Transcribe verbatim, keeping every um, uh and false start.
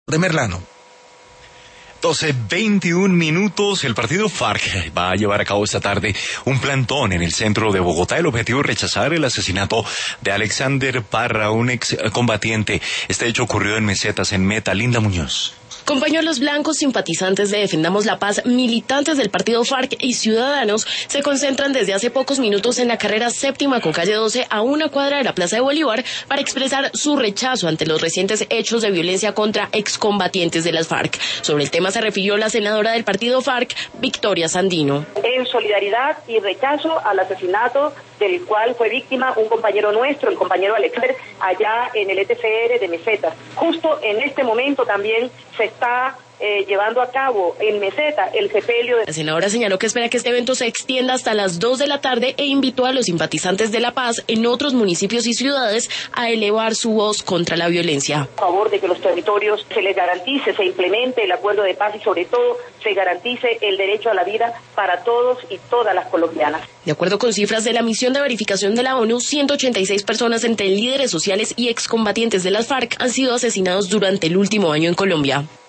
de Merlano. doce veintiún minutos, el partido FARC va a llevar a cabo esta tarde un plantón en el centro de Bogotá. El objetivo es rechazar el asesinato de Alexander Parra, un excombatiente. Este hecho ocurrió en Mesetas, en Meta. Linda Muñoz. Compañeros blancos, simpatizantes de Defendamos la Paz, militantes del partido FARC y ciudadanos se concentran desde hace pocos minutos en la carrera séptima con calle doce a una cuadra de la Plaza de Bolívar para expresar su rechazo ante los recientes hechos de violencia contra excombatientes de las FARC. Sobre el tema se refirió la senadora del partido FARC, Victoria Sandino. En solidaridad y rechazo al asesinato del cual fue víctima un compañero nuestro, el compañero Alexander, allá en el E T C R de Mesetas. Justo en este momento también se está eh, llevando a cabo en Meseta el sepelio de... La senadora señaló que espera que este evento se extienda hasta las dos de la tarde e invitó a los simpatizantes de La Paz en otros municipios y ciudades a elevar su voz contra la violencia. A favor de que los territorios se les garantice, se implemente el acuerdo de paz y sobre todo se garantice el derecho a la vida para todos y todas las colombianas. De acuerdo con cifras de la misión de verificación de la ONU, ciento ochenta y seis personas entre líderes sociales y excombatientes de las FARC han sido asesinados durante el último año en Colombia.